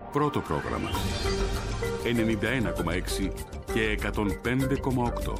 Πρώτο πρόγραμμα. 91,6 και 105,8.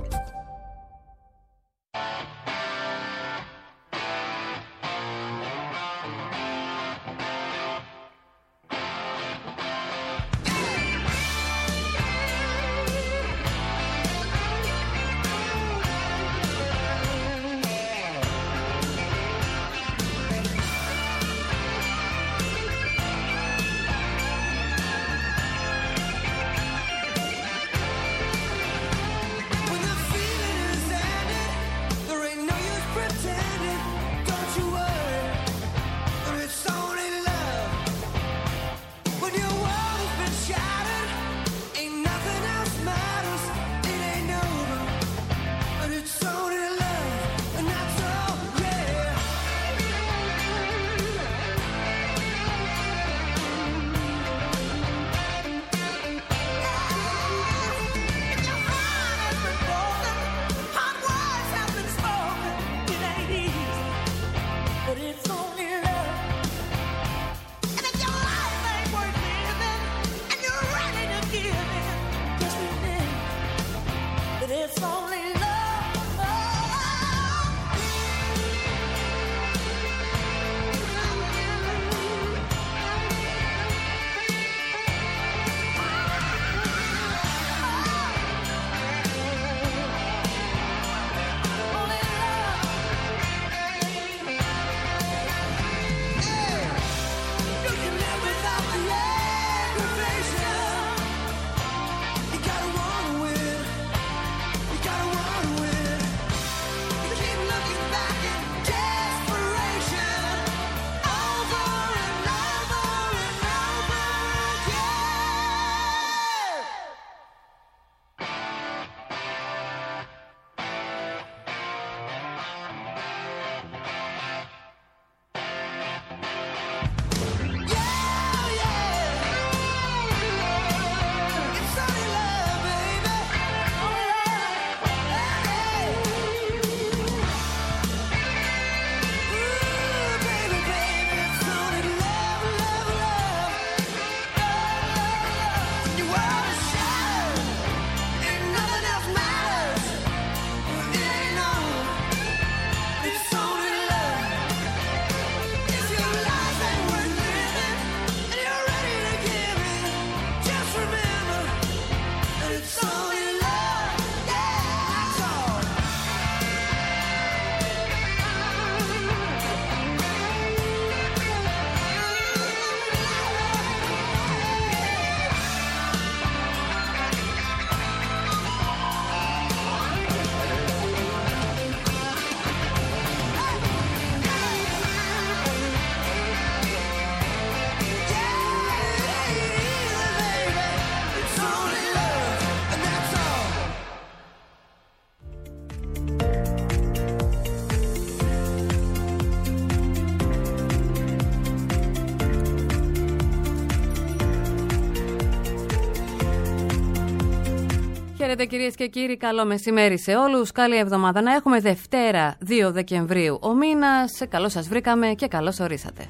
Χαίρετε κυρίες και κύριοι, καλό μεσημέρι σε όλους, καλή εβδομάδα να έχουμε. Δευτέρα 2 Δεκεμβρίου ο μήνας, καλώς σας βρήκαμε και καλώς ορίσατε.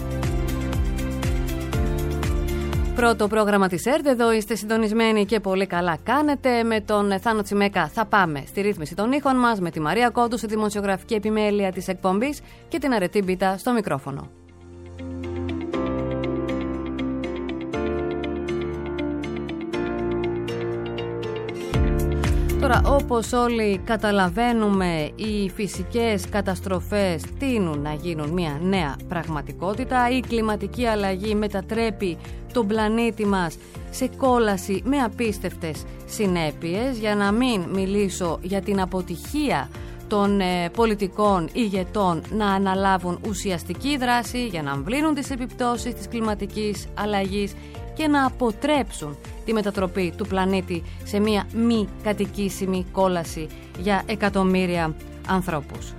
Πρώτο πρόγραμμα της ΕΡΤ, εδώ είστε συντονισμένοι και πολύ καλά κάνετε. Με τον Θάνο Τσιμέκα θα πάμε στη ρύθμιση των ήχων μας, με τη Μαρία Κόντου στη δημοσιογραφική επιμέλεια της εκπομπής και την Αρετή Μπίτα στο μικρόφωνο. Τώρα, όπως όλοι καταλαβαίνουμε, οι φυσικές καταστροφές τείνουν να γίνουν μια νέα πραγματικότητα. Η κλιματική αλλαγή μετατρέπει τον πλανήτη μας σε κόλαση με απίστευτες συνέπειες. Για να μην μιλήσω για την αποτυχία των πολιτικών ηγετών να αναλάβουν ουσιαστική δράση για να αμβλύνουν τις επιπτώσεις της κλιματικής αλλαγής και να αποτρέψουν τη μετατροπή του πλανήτη σε μια μη κατοικήσιμη κόλαση για εκατομμύρια ανθρώπους.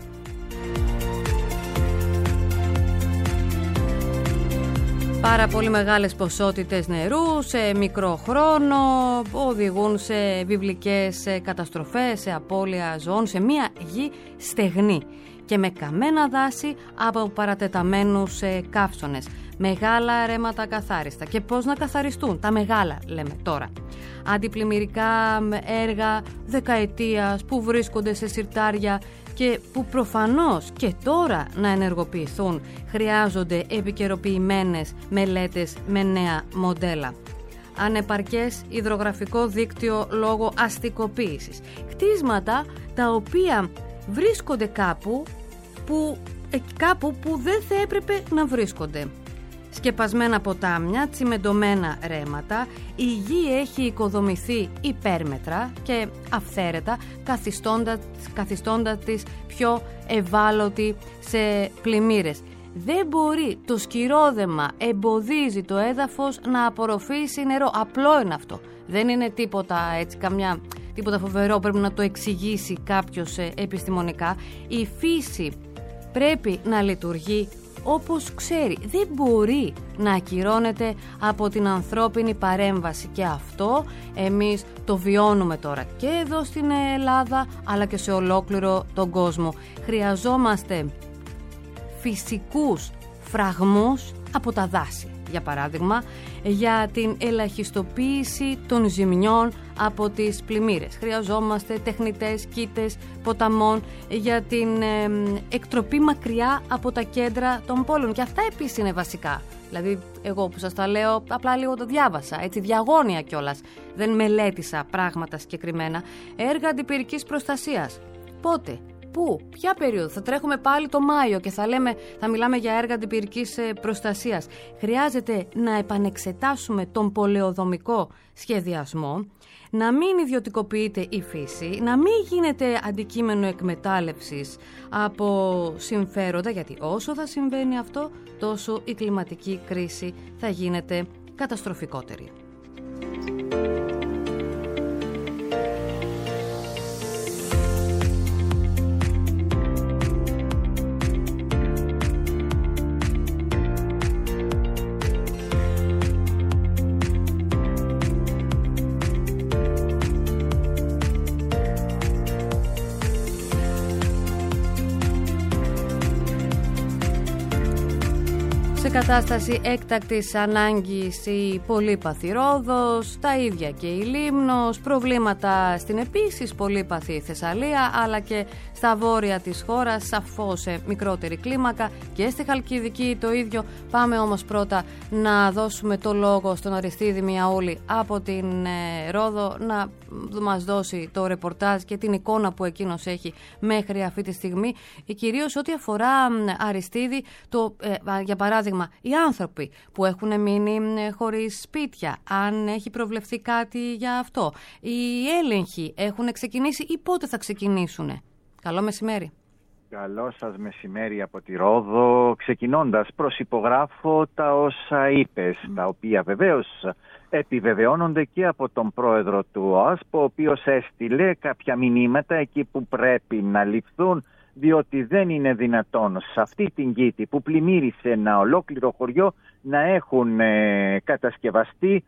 Πάρα πολύ μεγάλες ποσότητες νερού σε μικρό χρόνο οδηγούν σε βιβλικές καταστροφές, σε απώλεια ζώων, σε μια γη στεγνή και με καμένα δάση από παρατεταμένους καύσωνες. μεγάλα ρέματα καθάριστα. Και πώς να καθαριστούν τα μεγάλα, λέμε τώρα. Αντιπλημμυρικά έργα δεκαετίας που βρίσκονται σε συρτάρια και που προφανώς και τώρα να ενεργοποιηθούν, χρειάζονται επικαιροποιημένες μελέτες με νέα μοντέλα. Ανεπαρκές υδρογραφικό δίκτυο λόγω αστικοποίησης. Κτίσματα τα οποία βρίσκονται κάπου που δεν θα έπρεπε να βρίσκονται. Σκεπασμένα ποτάμια, τσιμεντωμένα ρέματα, η γη έχει οικοδομηθεί υπέρμετρα και αυθαίρετα, καθιστώντας της πιο ευάλωτη σε πλημμύρες. Δεν μπορεί το σκυρόδεμα, εμποδίζει το έδαφος να απορροφήσει νερό. Απλό είναι αυτό. Δεν είναι τίποτα έτσι, τίποτα φοβερό, πρέπει να το εξηγήσει κάποιος επιστημονικά. Η φύση πρέπει να λειτουργεί όπως ξέρει. Δεν μπορεί να ακυρώνεται από την ανθρώπινη παρέμβαση και αυτό εμείς το βιώνουμε τώρα και εδώ στην Ελλάδα αλλά και σε ολόκληρο τον κόσμο. Χρειαζόμαστε φυσικούς φραγμούς από τα δάση, για παράδειγμα, για την ελαχιστοποίηση των ζημιών από τις πλημμύρες. Χρειαζόμαστε τεχνητές κοίτες ποταμών για την εκτροπή μακριά από τα κέντρα των πόλεων. Και αυτά επίσης είναι βασικά. Δηλαδή, εγώ που σας τα λέω, απλά λίγο το διάβασα, έτσι διαγώνια κιόλας. Δεν μελέτησα πράγματα συγκεκριμένα. Έργα αντιπυρικής προστασίας. Πότε? Πού, ποια περίοδο? Θα τρέχουμε πάλι το Μάιο και θα μιλάμε για έργα αντιπυρικής προστασίας. Χρειάζεται να επανεξετάσουμε τον πολεοδομικό σχεδιασμό, να μην ιδιωτικοποιείται η φύση, να μην γίνεται αντικείμενο εκμετάλλευσης από συμφέροντα, γιατί όσο θα συμβαίνει αυτό, τόσο η κλιματική κρίση θα γίνεται καταστροφικότερη. Σε κατάσταση έκτακτης ανάγκης η πολύπαθη Ρόδος, τα ίδια και η Λίμνος, προβλήματα στην επίσης πολύπαθη Θεσσαλία αλλά και στα βόρεια της χώρας, σαφώς σε μικρότερη κλίμακα και στη Χαλκιδική το ίδιο. Πάμε όμως πρώτα να δώσουμε το λόγο στον Αριστίδη Μιαούλη από την Ρόδο να μας δώσει το ρεπορτάζ και την εικόνα που εκείνος έχει μέχρι αυτή τη στιγμή, κυρίως ό,τι αφορά, Αριστίδη, για παράδειγμα οι άνθρωποι που έχουν μείνει χωρίς σπίτια, αν έχει προβλεφθεί κάτι για αυτό. Οι έλεγχοι έχουν ξεκινήσει ή πότε θα ξεκινήσουνε? Καλό μεσημέρι. Καλό σας μεσημέρι από τη Ρόδο. Ξεκινώντας, προσυπογράφω τα όσα είπες, τα οποία βεβαίως επιβεβαιώνονται και από τον πρόεδρο του ΟΑΣΠ, ο οποίος έστειλε κάποια μηνύματα εκεί που πρέπει να ληφθούν, διότι δεν είναι δυνατόν σε αυτή την κήτη που πλημμύρισε ένα ολόκληρο χωριό να έχουν κατασκευαστεί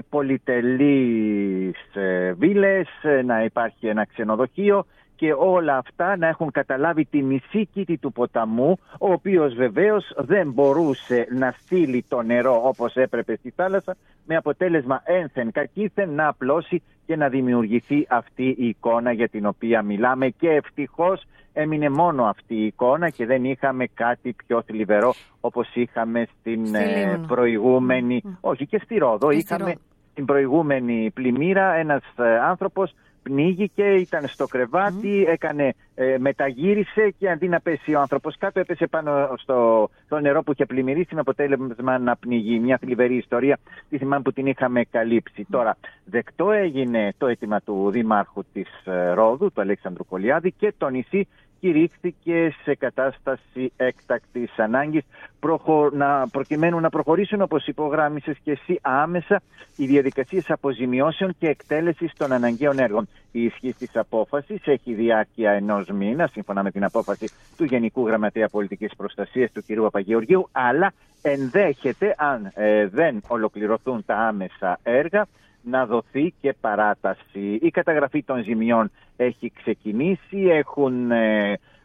πολυτελείς βίλες, να υπάρχει ένα ξενοδοχείο και όλα αυτά να έχουν καταλάβει τη μισή κήτη του ποταμού, ο οποίος βεβαίως δεν μπορούσε να στείλει το νερό όπως έπρεπε στη θάλασσα, με αποτέλεσμα ένθεν κακήθεν να απλώσει και να δημιουργηθεί αυτή η εικόνα για την οποία μιλάμε, και ευτυχώς έμεινε μόνο αυτή η εικόνα και δεν είχαμε κάτι πιο θλιβερό όπως είχαμε στην προηγούμενη, όχι και στη Ρόδο, είχαμε την προηγούμενη πλημμύρα, ένας άνθρωπος πνίγηκε, ήταν στο κρεβάτι, μεταγύρισε και αντί να πέσει ο άνθρωπος κάτω, έπεσε πάνω στο νερό που είχε πλημμυρίσει με αποτέλεσμα να πνιγεί. Μια θλιβερή ιστορία, τη θυμάμαι που την είχαμε καλύψει. Τώρα, δεκτό έγινε το αίτημα του Δημάρχου της Ρόδου, του Αλέξανδρου Κολιάδη, και το νησί κηρύχθηκε σε κατάσταση έκτακτης ανάγκης προκειμένου να προχωρήσουν, όπως υπογράμμισες και εσύ, άμεσα οι διαδικασίες αποζημιώσεων και εκτέλεσης των αναγκαίων έργων. Η ισχύ της απόφασης έχει διάρκεια ενός μήνα, σύμφωνα με την απόφαση του Γενικού Γραμματέα Πολιτικής Προστασίας, του κ. Παπαγεωργίου, αλλά ενδέχεται, αν δεν ολοκληρωθούν τα άμεσα έργα, να δοθεί και παράταση. Η καταγραφή των ζημιών έχει ξεκινήσει, έχουν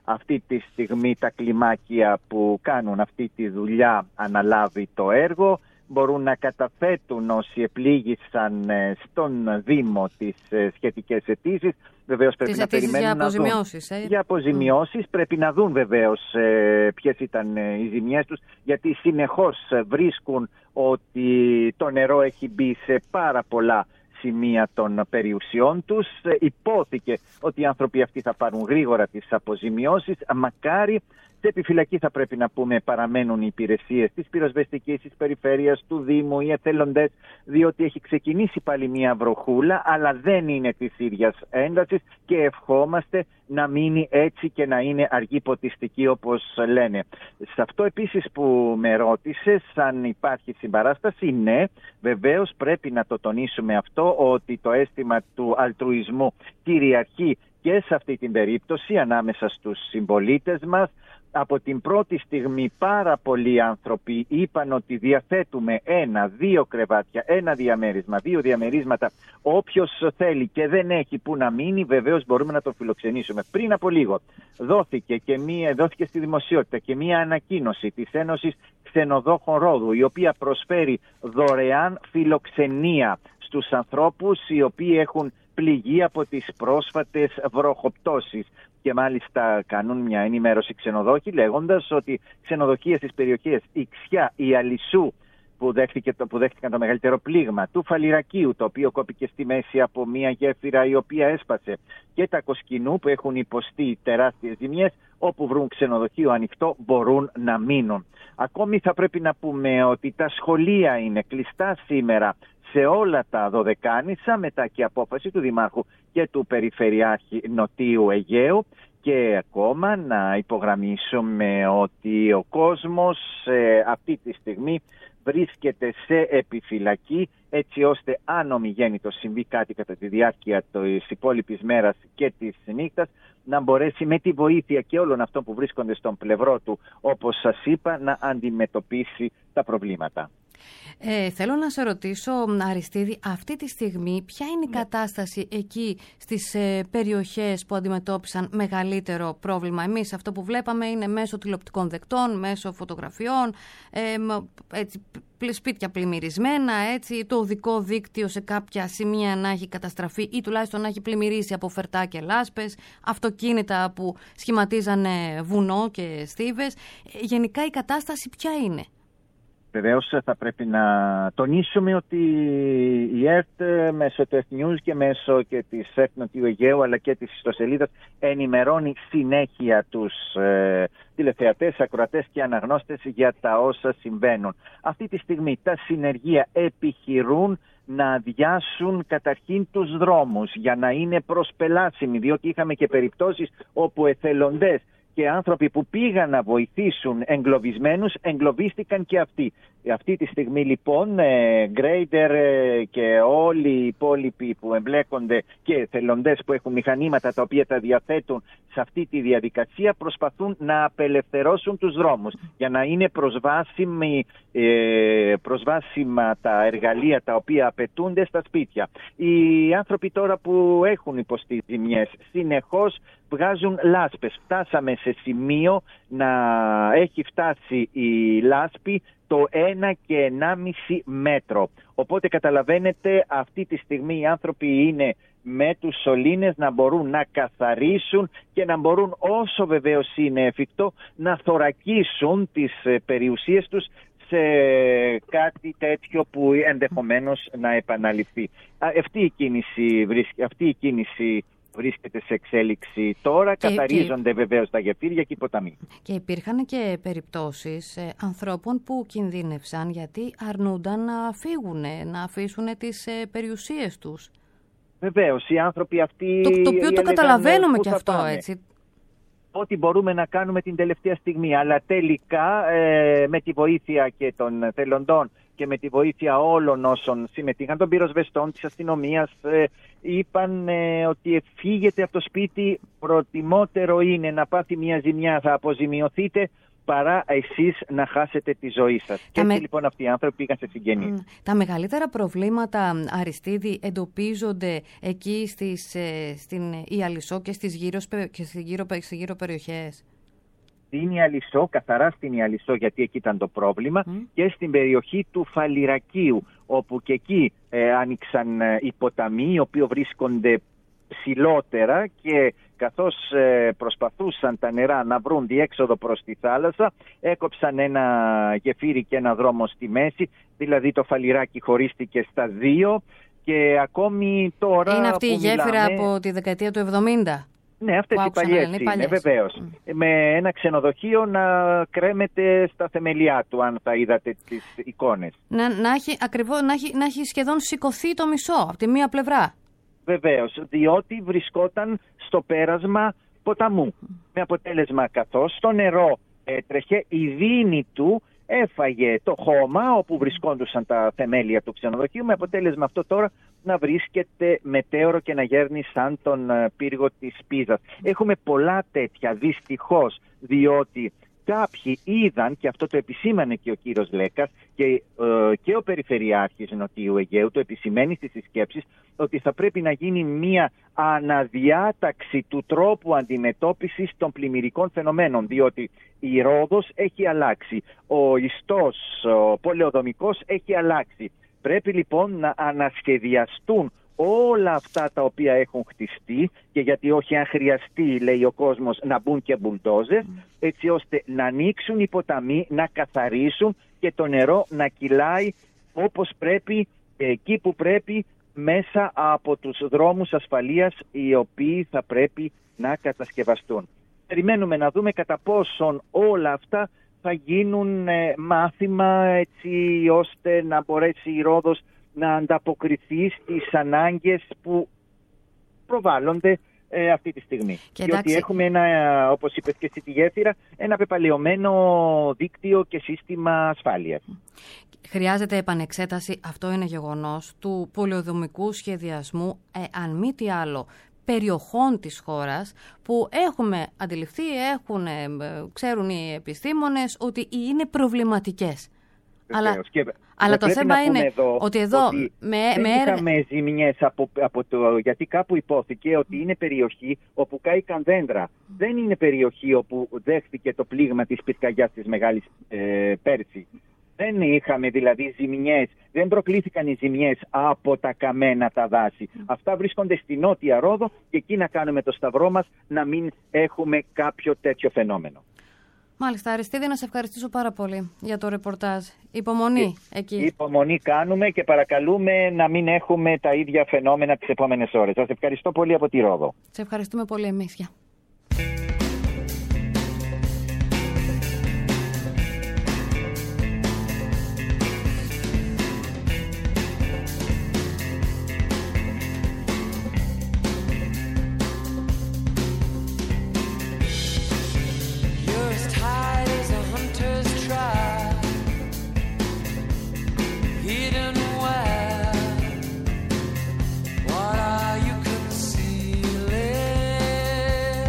αυτή τη στιγμή τα κλιμάκια που κάνουν αυτή τη δουλειά αναλάβει το έργο. Μπορούν να καταθέτουν όσοι επλήγησαν στον Δήμο τις σχετικές αιτήσεις. Βεβαίως πρέπει να περιμένουν για αποζημιώσεις. Για αποζημιώσεις. Πρέπει να δουν βεβαίως ποιες ήταν οι ζημιές τους, γιατί συνεχώς βρίσκουν ότι το νερό έχει μπει σε πάρα πολλά σημεία των περιουσιών τους. Υπόθηκε ότι οι άνθρωποι αυτοί θα πάρουν γρήγορα τις αποζημιώσεις. Μακάρι. Σε επιφυλακή θα πρέπει να πούμε παραμένουν οι υπηρεσίες της πυροσβεστικής, της περιφέρειας, του Δήμου, οι εθελοντές, διότι έχει ξεκινήσει πάλι μια βροχούλα, αλλά δεν είναι της ίδιας έντασης και ευχόμαστε να μείνει έτσι και να είναι αργή ποτιστική όπως λένε. Σε αυτό επίσης που με ρώτησες, αν υπάρχει συμπαράσταση, ναι, βεβαίως πρέπει να το τονίσουμε αυτό, ότι το αίσθημα του αλτρουισμού κυριαρχεί και σε αυτή την περίπτωση ανάμεσα στους συμπολίτες μας. Από την πρώτη στιγμή πάρα πολλοί άνθρωποι είπαν ότι διαθέτουμε 1-2 κρεβάτια, 1 διαμέρισμα, 2 διαμερίσματα. Όποιος θέλει και δεν έχει που να μείνει, βεβαίως μπορούμε να τον φιλοξενήσουμε. Πριν από λίγο δόθηκε στη δημοσιότητα και μία ανακοίνωση της Ένωσης Ξενοδόχων Ρόδου, η οποία προσφέρει δωρεάν φιλοξενία στους ανθρώπους οι οποίοι έχουν πληγεί από τις πρόσφατες βροχοπτώσεις. Και μάλιστα κάνουν μια ενημέρωση ξενοδόχοι λέγοντας ότι ξενοδοχεία στις περιοχές Ιξιά, η Αλυσού που δέχτηκαν το μεγαλύτερο πλήγμα, του Φαλιρακίου, το οποίο κόπηκε στη μέση από μια γέφυρα η οποία έσπασε, και τα Κοσκινού που έχουν υποστεί τεράστιες ζημιές, όπου βρουν ξενοδοχείο ανοιχτό μπορούν να μείνουν. Ακόμη θα πρέπει να πούμε ότι τα σχολεία είναι κλειστά σήμερα σε όλα τα Δωδεκάνησα, μετά και απόφαση του Δημάρχου και του Περιφερειάρχη Νοτίου Αιγαίου. Και ακόμα να υπογραμμίσουμε ότι ο κόσμος αυτή τη στιγμή βρίσκεται σε επιφυλακή, έτσι ώστε αν ομιγέννητο συμβεί κάτι κατά τη διάρκεια της υπόλοιπης μέρας και της νύχτας, να μπορέσει με τη βοήθεια και όλων αυτών που βρίσκονται στον πλευρό του, όπως σας είπα, να αντιμετωπίσει τα προβλήματα. Θέλω να σε ρωτήσω, Αριστίδη, αυτή τη στιγμή ποια είναι η κατάσταση εκεί στις περιοχές που αντιμετώπισαν μεγαλύτερο πρόβλημα? Εμείς αυτό που βλέπαμε είναι μέσω τηλεοπτικών δεκτών, μέσω φωτογραφιών, έτσι, σπίτια πλημμυρισμένα, έτσι, το οδικό δίκτυο σε κάποια σημεία να έχει καταστραφεί ή τουλάχιστον να έχει πλημμυρίσει από φερτά και λάσπες, αυτοκίνητα που σχηματίζανε βουνό και στίβες. Γενικά η κατάσταση ποια είναι? Βεβαίως θα πρέπει να τονίσουμε ότι η ΕΡΤ μέσω του Earth News και μέσω και της ΕΡΤ Νοτιού Αιγαίου αλλά και της ιστοσελίδας ενημερώνει συνέχεια τους τηλεθεατές, ακροατές και αναγνώστες για τα όσα συμβαίνουν. Αυτή τη στιγμή τα συνεργεία επιχειρούν να αδειάσουν καταρχήν τους δρόμους για να είναι προσπελάσιμοι, διότι είχαμε και περιπτώσεις όπου εθελοντές και άνθρωποι που πήγαν να βοηθήσουν εγκλωβισμένους, εγκλωβίστηκαν και αυτοί. Αυτή τη στιγμή λοιπόν γκρέιντερ και όλοι οι υπόλοιποι που εμπλέκονται και θελοντές που έχουν μηχανήματα τα οποία τα διαθέτουν σε αυτή τη διαδικασία προσπαθούν να απελευθερώσουν τους δρόμους για να είναι προσβάσιμα τα εργαλεία τα οποία απαιτούνται στα σπίτια. Οι άνθρωποι τώρα που έχουν υποστεί ζημιές συνεχώς βγάζουν λάσπες. Φτάσαμε σε σημείο να έχει φτάσει η λάσπη το 1 και 1,5 μέτρο. Οπότε καταλαβαίνετε αυτή τη στιγμή οι άνθρωποι είναι με τους σωλήνες να μπορούν να καθαρίσουν και να μπορούν όσο βεβαίως είναι εφικτό να θωρακίσουν τις περιουσίες τους σε κάτι τέτοιο που ενδεχομένως να επαναληφθεί. Αυτή η κίνηση βρίσκεται σε εξέλιξη τώρα, καθαρίζονται βεβαίως τα γεφύρια και οι ποταμοί. Και υπήρχαν και περιπτώσεις ανθρώπων που κινδύνευσαν γιατί αρνούνταν να φύγουν, να αφήσουν τις περιουσίες τους. Βεβαίως, οι άνθρωποι αυτοί... Το οποίο το καταλαβαίνουμε και αυτό, έτσι. Ό,τι μπορούμε να κάνουμε την τελευταία στιγμή, αλλά τελικά με τη βοήθεια και των θελοντών και με τη βοήθεια όλων όσων συμμετείχαν, των πυροσβεστών, της αστυνομίας, είπαν ότι φύγετε από το σπίτι, προτιμότερο είναι να πάθει μια ζημιά, θα αποζημιωθείτε, παρά εσείς να χάσετε τη ζωή σας. Και έτσι λοιπόν αυτοί οι άνθρωποι πήγαν σε συγγενείς. Τα μεγαλύτερα προβλήματα, Αριστίδη, εντοπίζονται εκεί στην Ιαλισσό και στις γύρω περιοχές. Στην Ιαλισσό, καθαρά στην Ιαλισσό, γιατί εκεί ήταν το πρόβλημα, και στην περιοχή του Φαλιρακίου, όπου και εκεί άνοιξαν οι ποταμοί, οι οποίοι βρίσκονται ψηλότερα, και καθώς προσπαθούσαν τα νερά να βρουν διέξοδο προς τη θάλασσα, έκοψαν ένα γεφύρι και ένα δρόμο στη μέση, δηλαδή το Φαλιράκι χωρίστηκε στα δύο, και ακόμη τώρα... Είναι αυτή η γέφυρα από τη δεκαετία του 70? Ναι, αυτές οι παλιές είναι, βεβαίως. Με ένα ξενοδοχείο να κρέμεται στα θεμελιά του, αν θα είδατε τις εικόνες. Να έχει σχεδόν σηκωθεί το μισό από τη μία πλευρά. Βεβαίως, διότι βρισκόταν στο πέρασμα ποταμού. Με αποτέλεσμα, καθώς το νερό έτρεχε, η δίνη του έφαγε το χώμα όπου βρισκόντουσαν τα θεμέλια του ξενοδοχείου, με αποτέλεσμα αυτό τώρα να βρίσκεται μετέωρο και να γέρνει σαν τον πύργο της Πίζας. Έχουμε πολλά τέτοια, δυστυχώς, διότι κάποιοι είδαν, και αυτό το επισήμανε και ο κύριος Λέκας και ο Περιφερειάρχης Νοτιού Αιγαίου, το επισημαίνει στις συσκέψεις, ότι θα πρέπει να γίνει μια αναδιάταξη του τρόπου αντιμετώπισης των πλημμυρικών φαινομένων, διότι η Ρόδος έχει αλλάξει, ο ιστός, ο πολεοδομικός έχει αλλάξει. Πρέπει λοιπόν να ανασχεδιαστούν όλα αυτά τα οποία έχουν χτιστεί, και γιατί όχι, αν χρειαστεί, λέει ο κόσμος, να μπουν και μπουλντόζες, έτσι ώστε να ανοίξουν οι ποταμοί, να καθαρίσουν και το νερό να κυλάει όπως πρέπει, εκεί που πρέπει, μέσα από τους δρόμους ασφαλείας, οι οποίοι θα πρέπει να κατασκευαστούν. Περιμένουμε να δούμε κατά πόσον όλα αυτά θα γίνουν μάθημα, έτσι ώστε να μπορέσει η Ρόδος να ανταποκριθεί στις ανάγκες που προβάλλονται αυτή τη στιγμή. Διότι έχουμε ένα, όπως είπες και στη γέφυρα, ένα πεπαλαιωμένο δίκτυο και σύστημα ασφάλειας. Χρειάζεται επανεξέταση, αυτό είναι γεγονός, του πολεοδομικού σχεδιασμού, αν μη τι άλλο, περιοχών της χώρας που έχουμε αντιληφθεί, ξέρουν οι επιστήμονες ότι είναι προβληματικές. Αλλά το θέμα είναι ότι εδώ δεν είχαμε ζημιές γιατί κάπου υπόθηκε ότι είναι περιοχή όπου κάηκαν δέντρα. Δεν είναι περιοχή όπου δέχτηκε το πλήγμα της πυρκαγιάς της Μεγάλης πέρσι. Δεν είχαμε δηλαδή ζημιές, δεν προκλήθηκαν οι ζημιές από τα καμένα τα δάση. Αυτά βρίσκονται στη Νότια Ρόδο, και εκεί να κάνουμε το σταυρό μας να μην έχουμε κάποιο τέτοιο φαινόμενο. Μάλιστα, Αριστίδη, να σε ευχαριστήσω πάρα πολύ για το ρεπορτάζ. Υπομονή εκεί. Υπομονή κάνουμε και παρακαλούμε να μην έχουμε τα ίδια φαινόμενα τις επόμενες ώρες. Σας ευχαριστώ πολύ από τη Ρόδο. Σε ευχαριστούμε πολύ εμείς. Γεια. What are you concealing?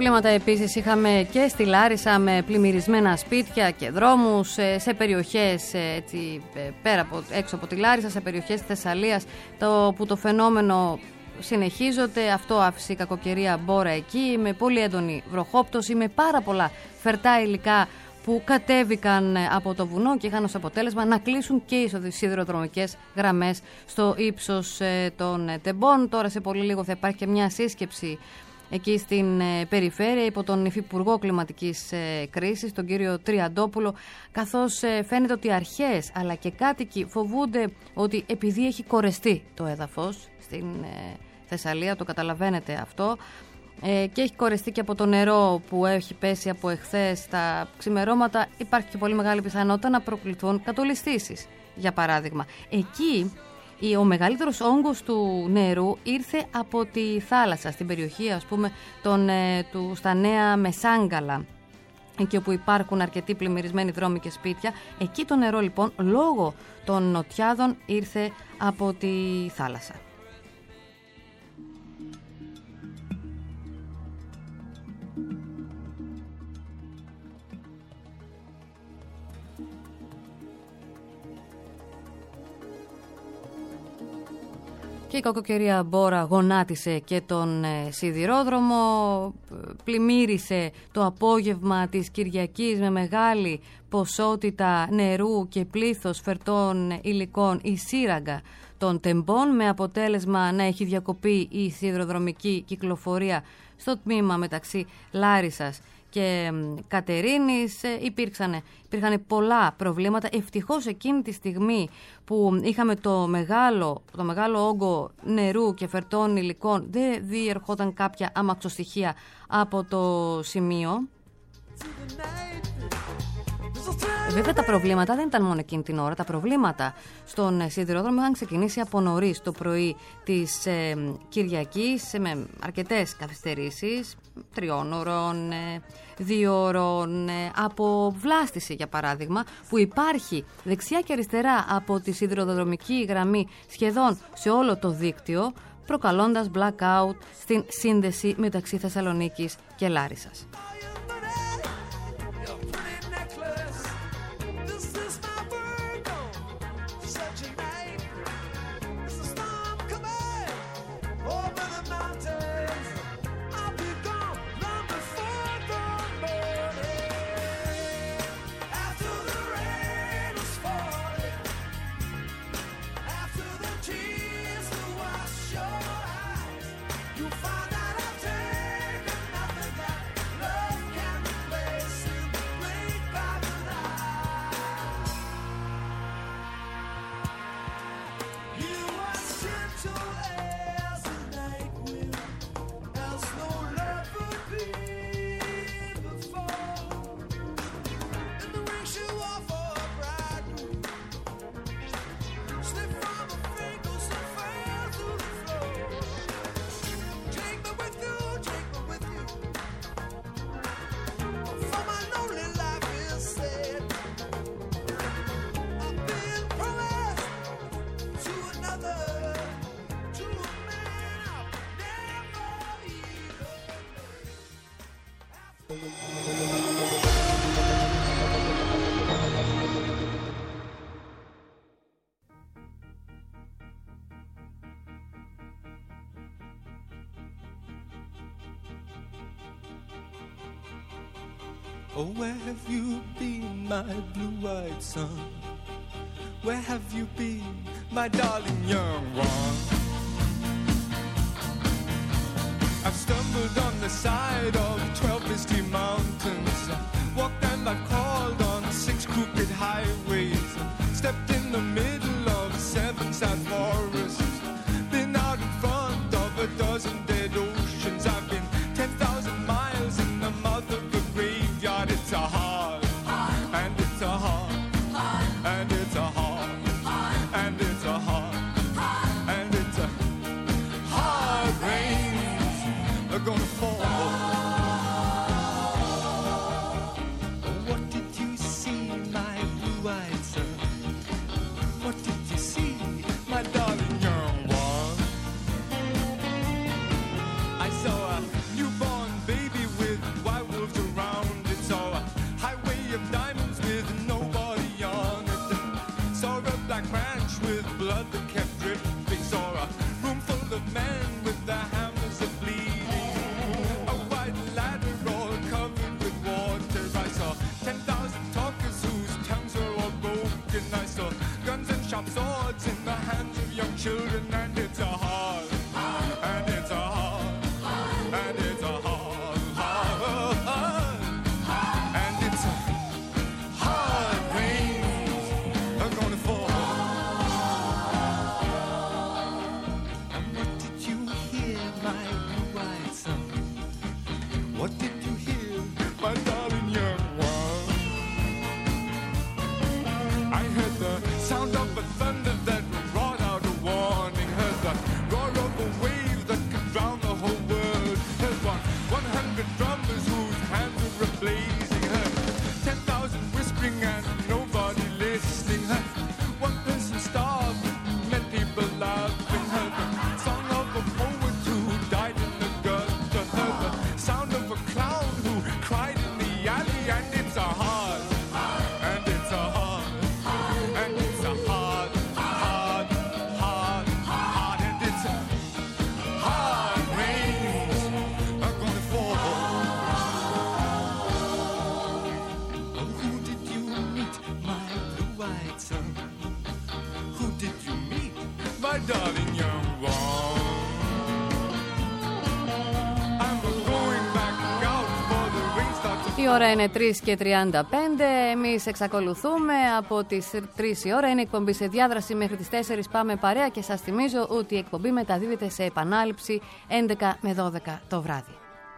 Προβλήματα επίσης είχαμε και στη Λάρισα με πλημμυρισμένα σπίτια και δρόμους σε περιοχές έτσι, έξω από τη Λάρισα, σε περιοχές της Θεσσαλίας, που το φαινόμενο συνεχίζονται. Αυτό άφησε η κακοκαιρία Μπόρα εκεί, με πολύ έντονη βροχόπτωση, με πάρα πολλά φερτά υλικά που κατέβηκαν από το βουνό και είχαν ως αποτέλεσμα να κλείσουν και οι σιδηροδρομικές γραμμές στο ύψος των τεμπών. Τώρα σε πολύ λίγο θα υπάρχει και μια σύσκεψη εκεί στην περιφέρεια υπό τον Υφυπουργό Κλιματικής Κρίσης, τον κύριο Τριαντόπουλο, καθώς φαίνεται ότι αρχές αλλά και κάτοικοι φοβούνται ότι επειδή έχει κορεστεί το έδαφος στην Θεσσαλία, το καταλαβαίνετε αυτό, και έχει κορεστεί και από το νερό που έχει πέσει από εχθές τα ξημερώματα, υπάρχει και πολύ μεγάλη πιθανότητα να προκληθούν κατολιστήσεις, για παράδειγμα. Εκεί ο μεγαλύτερος όγκος του νερού ήρθε από τη θάλασσα, στην περιοχή ας πούμε στα Νέα Μεσάγκαλα, εκεί όπου υπάρχουν αρκετοί πλημμυρισμένοι δρόμοι και σπίτια. Εκεί το νερό λοιπόν λόγω των νοτιάδων ήρθε από τη θάλασσα. Και η κακοκαιρία Μπόρα γονάτισε και τον σιδηρόδρομο, πλημμύρισε το απόγευμα της Κυριακής με μεγάλη ποσότητα νερού και πλήθος φερτών υλικών η σύραγγα των τεμπών, με αποτέλεσμα να έχει διακοπεί η σιδηροδρομική κυκλοφορία στο τμήμα μεταξύ Λάρισσας και Κατερίνης. Υπήρχαν πολλά προβλήματα. Ευτυχώς εκείνη τη στιγμή που είχαμε το μεγάλο όγκο νερού και φερτών υλικών δεν διερχόταν κάποια αμαξοστοιχεία από το σημείο. Βέβαια τα προβλήματα δεν ήταν μόνο εκείνη την ώρα. Τα προβλήματα στον σιδηρόδρομο είχαν ξεκινήσει από νωρίς το πρωί της Κυριακής, με αρκετές καθυστερήσεις 3 ώρων, 2 ώρων, από βλάστηση για παράδειγμα, που υπάρχει δεξιά και αριστερά από τη σιδηροδρομική γραμμή σχεδόν σε όλο το δίκτυο, προκαλώντας blackout στην σύνδεση μεταξύ Θεσσαλονίκης και Λάρισσας. Oh, where have you been, my blue-eyed son? Where have you been, my darling young one? I've stumbled on the side of 12 misty mountains, walked and I've crawled on 6 crooked highways, stepped in the middle of 7 sad forests, been out in front of a dozen dead oceans. I've been 10,000 miles in the mouth of the graveyard. It's a hard, and it's a hard, and it's a hard, and it's a hard, and it's a hard rain are gonna fall. What did you see, my blue-eyed son? What with blood that kept dripping. Saw a room full of men with their hammers of bleeding. A white ladder all covered with water. I saw 10,000 talkers whose tongues were all broken. I saw guns and sharp swords in the hands of young children. And it's a hard, and it's a hard, and it's a hard, hard, and it's a hard rain are gonna fall. And what did you hear, my blue-eyed son? What did you hear, my darling young one? I heard the sound of a thunder that brought out a warning. Heard the roar of a wave that could drown the whole world. Heard 100 drummers whose hands were blazing. Heard 10,000 whispering and nobody listening. Heard one person starved, many people laughing. Heard the song of a poet who died in the gutter. Heard the sound of a clown who cried in the alley. And it's a hard, and it's a hard, and it's a hard, hard, hard, hard, and it's a hard rains are gonna fall. Oh, who did you meet, my blue-eyed son? Who did you meet, my darling young one? I'm going back out for the rain starts to Η ώρα είναι 3:35. Εμείς εξακολουθούμε από τις 3 η ώρα. Είναι η εκπομπή σε διάδραση μέχρι τις 4. Πάμε παρέα και σας θυμίζω ότι η εκπομπή μεταδίδεται σε επανάληψη 11 με 12 το βράδυ.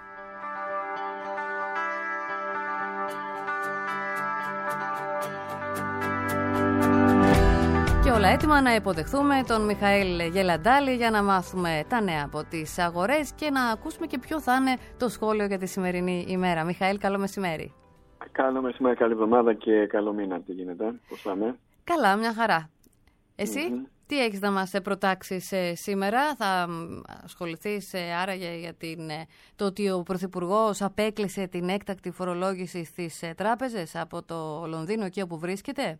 Και όλα έτοιμα να υποδεχθούμε τον Μιχαήλ Γελαντάλη για να μάθουμε τα νέα από τις αγορές και να ακούσουμε και ποιο θα είναι το σχόλιο για τη σημερινή ημέρα. Μιχαήλ, καλό μεσημέρι. Καλό μεσημέρι, καλή εβδομάδα και καλό μήνα. Τι γίνεται, πώς πάμε? Καλά, μια χαρά. Εσύ, τι έχεις να μας προτάξεις σήμερα? Θα ασχοληθείς άραγε για το ότι ο Πρωθυπουργός απέκλεισε την έκτακτη φορολόγηση στις τράπεζες από το Λονδίνο, εκεί όπου βρίσκεται?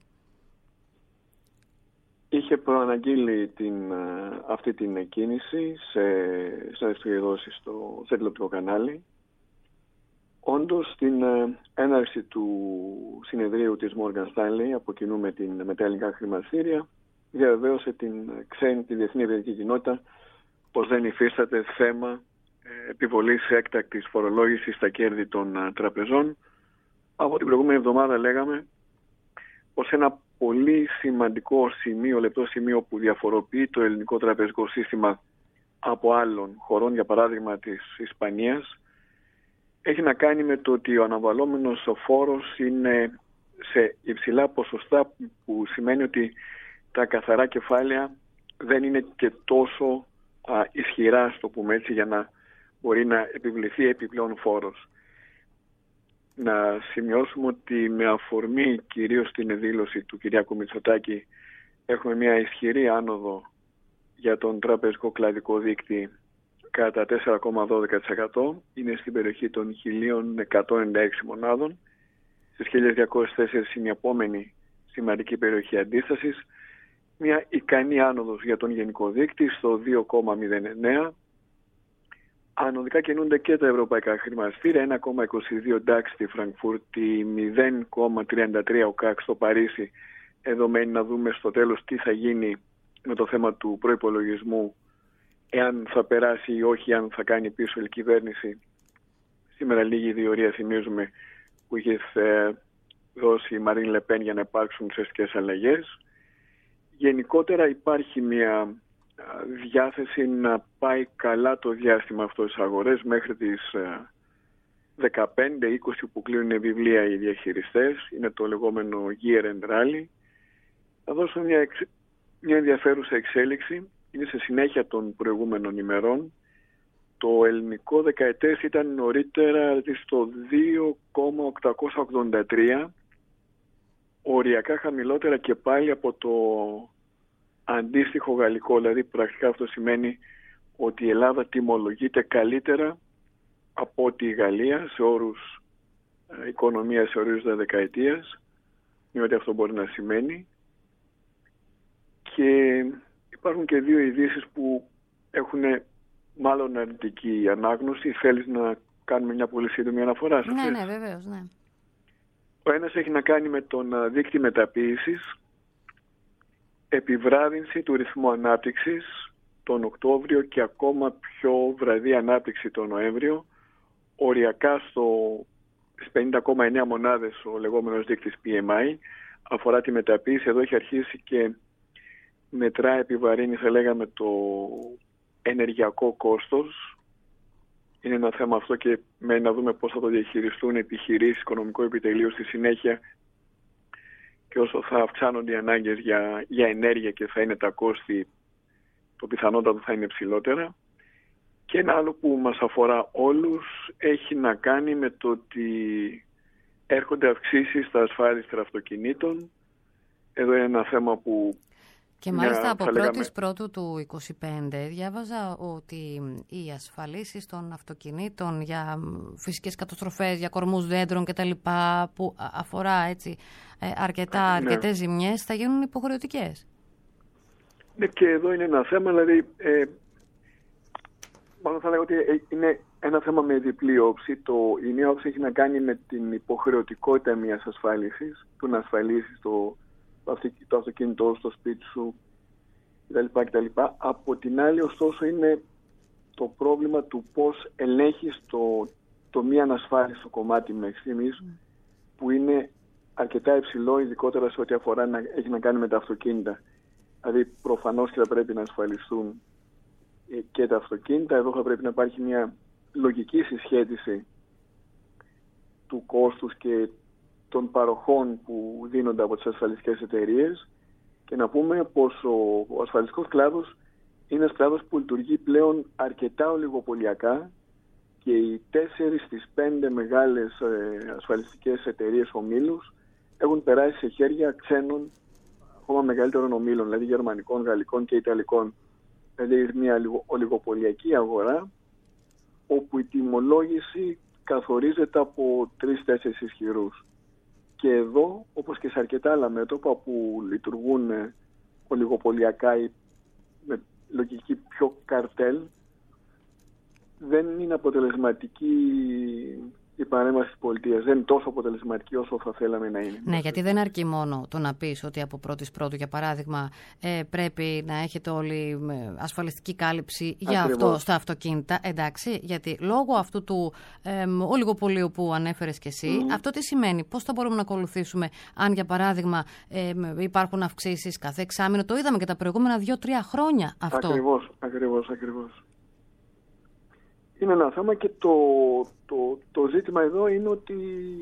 Είχε προαναγγείλει αυτή την κίνηση σε εξουδηλώσεις στο τηλεοπτικό κανάλι. Όντως, στην έναρξη του συνεδρίου της Morgan Stanley από κοινού με τα ελληνικά χρηματιστήρια, διαβεβαίωσε τη διεθνή επενδυτική κοινότητα πως δεν υφίσταται θέμα επιβολής έκτακτης φορολόγησης στα κέρδη των τραπεζών. Από την προηγούμενη εβδομάδα λέγαμε πως ένα πολύ σημαντικό σημείο, λεπτό σημείο που διαφοροποιεί το ελληνικό τραπεζικό σύστημα από άλλων χωρών, για παράδειγμα της Ισπανίας, έχει να κάνει με το ότι ο αναβαλλόμενος φόρος είναι σε υψηλά ποσοστά, που σημαίνει ότι τα καθαρά κεφάλαια δεν είναι και τόσο ισχυρά, στο πούμε έτσι, για να μπορεί να επιβληθεί επιπλέον φόρος. Να σημειώσουμε ότι με αφορμή κυρίως την δήλωση του Κυριάκου Μητσοτάκη έχουμε μια ισχυρή άνοδο για τον τραπεζικό κλαδικό δείκτη κατά 4,12%. Είναι στην περιοχή των 1.196 μονάδων. Στις 1.204 είναι η επόμενη σημαντική περιοχή αντίστασης. Μια ικανή άνοδος για τον γενικό δείκτη στο 2,09%. Ανωδικά κινούνται και τα ευρωπαϊκά χρηματιστήρια, 1,22 DAX στη Φραγκφούρτη, 0,33 ο ΚΑΚ στο Παρίσι. Εδώ μένει να δούμε στο τέλος τι θα γίνει με το θέμα του προϋπολογισμού, εάν θα περάσει ή όχι, αν θα κάνει πίσω η κυβέρνηση. Σήμερα λίγη διορία, θυμίζουμε, που είχε δώσει η Μαρίν Λεπέν για να υπάρξουν ουσιαστικές αλλαγές. Γενικότερα υπάρχει μια διάθεση να πάει καλά το διάστημα αυτό στις αγορές μέχρι τις 15-20 που κλείνουν βιβλία οι διαχειριστές. Είναι το λεγόμενο year-end rally. Θα δώσω μια ενδιαφέρουσα εξέλιξη. Είναι σε συνέχεια των προηγούμενων ημερών. Το ελληνικό δεκαετές ήταν νωρίτερα στο 2,883, οριακά χαμηλότερα και πάλι από το αντίστοιχο γαλλικό. Δηλαδή πρακτικά αυτό σημαίνει ότι η Ελλάδα τιμολογείται καλύτερα από ότι η Γαλλία σε όρους οικονομίας, σε ορίζοντα δεκαετίας, με ό,τι αυτό μπορεί να σημαίνει. Και υπάρχουν και δύο ειδήσεις που έχουν μάλλον αρνητική ανάγνωση. Θέλεις να κάνουμε μια πολύ σύντομη αναφορά σε αυτές? Ναι, βεβαίως, ναι. Ο ένας έχει να κάνει με τον δείκτη μεταποίησης, επιβράδυνση του ρυθμού ανάπτυξης τον Οκτώβριο και ακόμα πιο βραδύ ανάπτυξη τον Νοέμβριο, οριακά στις 50,9 μονάδες ο λεγόμενος δείκτης PMI, αφορά τη μεταποίηση. Εδώ έχει αρχίσει και μετρά επιβαρύνει, θα λέγαμε, το ενεργειακό κόστος. Είναι ένα θέμα αυτό και μένει να δούμε πώς θα το διαχειριστούν επιχειρήσεις, οικονομικό επιτελείο στη συνέχεια, και όσο θα αυξάνονται οι ανάγκες για ενέργεια και θα είναι τα κόστη, το πιθανότατο θα είναι ψηλότερα. Και ένα άλλο που μας αφορά όλους έχει να κάνει με το ότι έρχονται αυξήσεις στα ασφάλιστρα αυτοκινήτων. Εδώ είναι ένα θέμα που... Και μάλιστα από 1η Πρώτου του 2025 διάβαζα ότι οι ασφαλίσεις των αυτοκινήτων για φυσικές καταστροφές, για κορμούς δέντρων κτλ. Που αφορά έτσι αρκετές ζημιές θα γίνουν υποχρεωτικές. Ναι, και εδώ είναι ένα θέμα, δηλαδή μάλλον θα λέγω ότι είναι ένα θέμα με διπλή όψη. Η μία όψη έχει να κάνει με την υποχρεωτικότητα μιας ασφάλισης, του να ασφαλίσεις το αυτοκίνητό στο σπίτι σου κτλ. Από την άλλη, ωστόσο, είναι το πρόβλημα του πώς ελέγχεις το μη ανασφάλιστο κομμάτι μέχρι στιγμής, που είναι αρκετά υψηλό, ειδικότερα σε ό,τι αφορά έχει να κάνει με τα αυτοκίνητα. Δηλαδή προφανώς και θα πρέπει να ασφαλιστούν και τα αυτοκίνητα. Εδώ θα πρέπει να υπάρχει μια λογική συσχέτιση του κόστους και των παροχών που δίνονται από τις ασφαλιστικές εταιρείες, και να πούμε πως ο ασφαλιστικός κλάδος είναι ένας κλάδος που λειτουργεί πλέον αρκετά ολιγοπωλιακά, και οι 4 στις 5 μεγάλες ασφαλιστικές εταιρείες ομίλους έχουν περάσει σε χέρια ξένων ακόμα μεγαλύτερων ομίλων, δηλαδή γερμανικών, γαλλικών και ιταλικών. Δηλαδή μια ολιγοπωλιακή αγορά όπου η τιμολόγηση καθορίζεται από 3-4 ισχυρούς. Και εδώ, όπως και σε αρκετά άλλα μέτωπα που λειτουργούν ολιγοπωλιακά ή με λογική πιο καρτέλ, δεν είναι αποτελεσματική η παρέμβαση της πολιτείας. Δεν είναι τόσο αποτελεσματική όσο θα θέλαμε να είναι. Ναι, γιατί δεν αρκεί μόνο το να πεις ότι από 1η Πρώτου, για παράδειγμα, πρέπει να έχετε όλη ασφαλιστική κάλυψη για αυτό στα αυτοκίνητα. Εντάξει, γιατί λόγω αυτού του ολιγοπωλίου που ανέφερες και εσύ, αυτό τι σημαίνει? Πώς θα μπορούμε να ακολουθήσουμε αν, για παράδειγμα, υπάρχουν αυξήσεις κάθε εξάμηνο? Το είδαμε και τα προηγούμενα 2-3 χρόνια αυτό. Ακριβώς. Είναι ένα θέμα, και το ζήτημα εδώ είναι ότι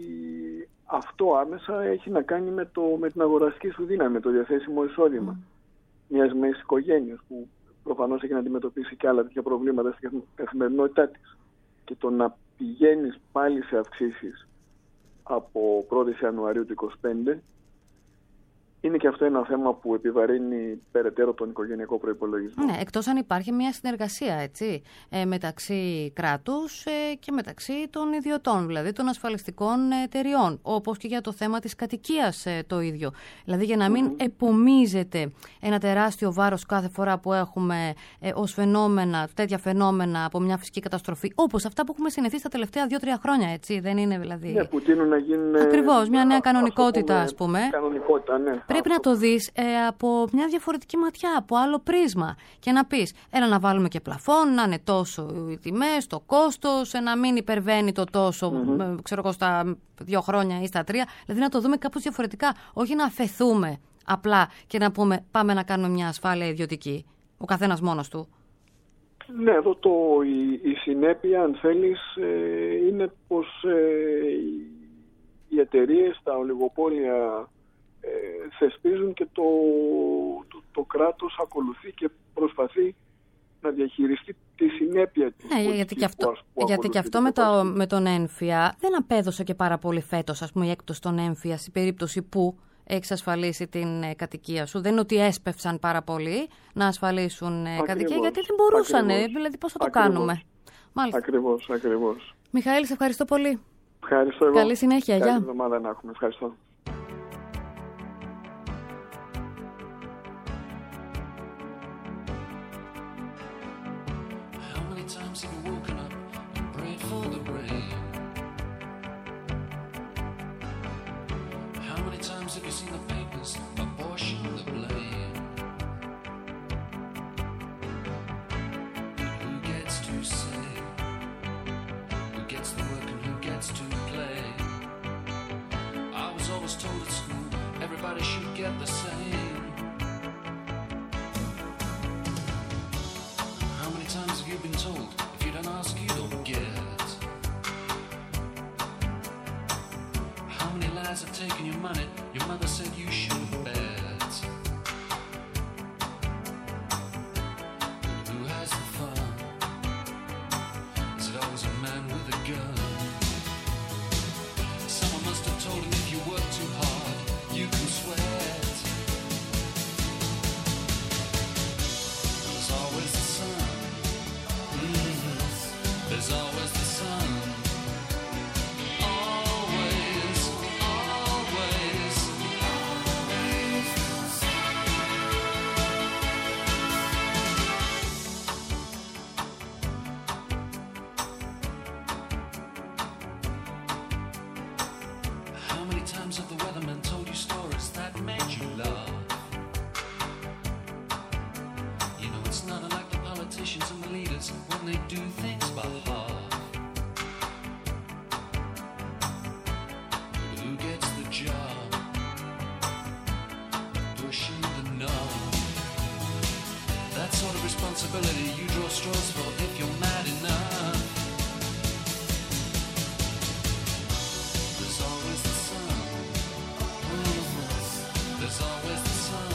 αυτό άμεσα έχει να κάνει με την αγοραστική σου δύναμη, με το διαθέσιμο εισόδημα μιας μέσης οικογένειας, που προφανώς έχει να αντιμετωπίσει και άλλα τέτοια προβλήματα στην καθημερινότητά της. Και το να πηγαίνεις πάλι σε αυξήσεις από 1η Ιανουαρίου του 2025 είναι και αυτό ένα θέμα που επιβαρύνει περαιτέρω τον οικογενειακό προϋπολογισμό. Ναι, εκτός αν υπάρχει μια συνεργασία, έτσι, μεταξύ κράτους και μεταξύ των ιδιωτών, δηλαδή των ασφαλιστικών εταιριών, όπως και για το θέμα της κατοικίας το ίδιο. Δηλαδή για να μην επομίζεται ένα τεράστιο βάρος κάθε φορά που έχουμε ως τέτοια φαινόμενα από μια φυσική καταστροφή, όπως αυτά που έχουμε συνηθίσει τα τελευταία 2-3 χρόνια, έτσι, δεν είναι δηλαδή? Ναι, που τείνουν να γίνουν... Ακριβώς, μια νέα κανονικότητα, ας πούμε. Κανονικότητα, ναι. Πρέπει να το δεις από μια διαφορετική ματιά, από άλλο πρίσμα, και να πεις, έλα να βάλουμε και πλαφόν, να είναι τόσο οι τιμές, το κόστος, να μην υπερβαίνει το τόσο, ξέρω εγώ, στα 2 χρόνια ή στα 3, δηλαδή να το δούμε κάπως διαφορετικά, όχι να αφαιθούμε απλά και να πούμε πάμε να κάνουμε μια ασφάλεια ιδιωτική, ο καθένας μόνος του. Ναι, εδώ η συνέπεια, αν θέλεις, είναι πως οι εταιρείες, τα ολιγοπόλια θεσπίζουν, και το κράτος ακολουθεί και προσπαθεί να διαχειριστεί τη συνέπεια της. Ναι, γιατί και αυτό με τον έμφυα δεν απέδωσε και πάρα πολύ φέτος, ας πούμε, η έκπτωση των έμφυα στην περίπτωση που έχεις ασφαλίσει την κατοικία σου. Δεν είναι ότι έσπευσαν πάρα πολύ να ασφαλίσουν κατοικία, γιατί δεν μπορούσαν. Δηλαδή πώς θα το κάνουμε? Μάλιστα. Ακριβώς. Μιχαήλ, σε ευχαριστώ πολύ. Ευχαριστώ εγώ. Καλή συνέχεια. Καλή εβδομάδα να έχουμε. Ευχαριστώ. many times have you woken up and prayed for the rain? How many times have you seen the papers apportion the blame? Who gets to say? Who gets the work and who gets to play? I was always told at school everybody should get the same. How many times have you been told if you don't ask you don't get? How many lies have taken your money? Your mother said you shouldn't bet. But who has the fun? Is it always a man with a gun? Someone must have told him if you work too hard, you can sweat. There's always the sun. There's always the sun. Always, always, always the sun. How many times have the weathermen told you stories that made you laugh? You know it's not unlike the politicians and the leaders when they do things by half. But who gets the job? Pushing the knob. That sort of responsibility you draw straws for if you're mad enough. There's always the sun. There's always the sun.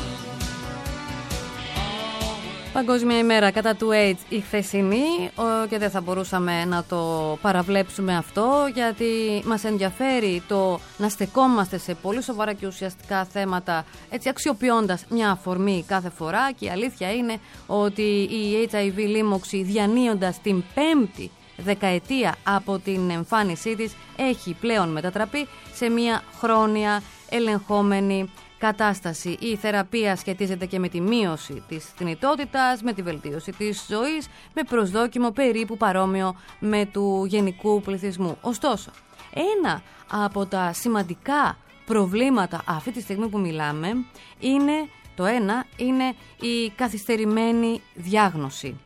Παγκόσμια ημέρα κατά του AIDS η χθεσινή και δεν θα μπορούσαμε να το παραβλέψουμε αυτό, γιατί μας ενδιαφέρει το να στεκόμαστε σε πολύ σοβαρά και ουσιαστικά θέματα, έτσι αξιοποιώντας μια αφορμή κάθε φορά, και η αλήθεια είναι ότι η HIV λίμωξη, διανύοντας την 5η δεκαετία από την εμφάνισή της, έχει πλέον μετατραπεί σε μια χρόνια ελεγχόμενη κατάσταση. Η θεραπεία σχετίζεται και με τη μείωση της θνητότητας, με τη βελτίωση της ζωής, με προσδόκιμο περίπου παρόμοιο με του γενικού πληθυσμού. Ωστόσο, ένα από τα σημαντικά προβλήματα αυτή τη στιγμή που μιλάμε είναι η καθυστερημένη διάγνωση.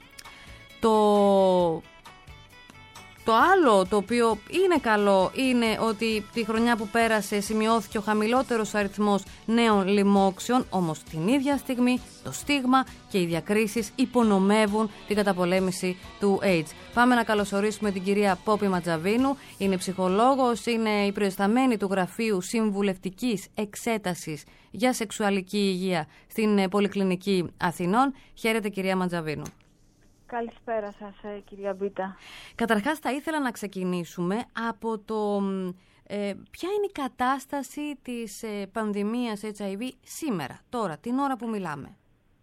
Το άλλο το οποίο είναι καλό είναι ότι τη χρονιά που πέρασε σημειώθηκε ο χαμηλότερος αριθμός νέων λοιμόξεων, όμως την ίδια στιγμή το στίγμα και οι διακρίσεις υπονομεύουν την καταπολέμηση του AIDS. Πάμε να καλωσορίσουμε την κυρία Πόπη Ματζαβίνου, είναι ψυχολόγος, είναι η προϊσταμένη του Γραφείου Συμβουλευτικής Εξέτασης για Σεξουαλική Υγεία στην Πολυκλινική Αθηνών. Χαίρετε κυρία Ματζαβίνου. Καλησπέρα σας κυρία Μπίτα. Καταρχάς θα ήθελα να ξεκινήσουμε από το ποια είναι η κατάσταση της πανδημίας HIV σήμερα, τώρα, την ώρα που μιλάμε.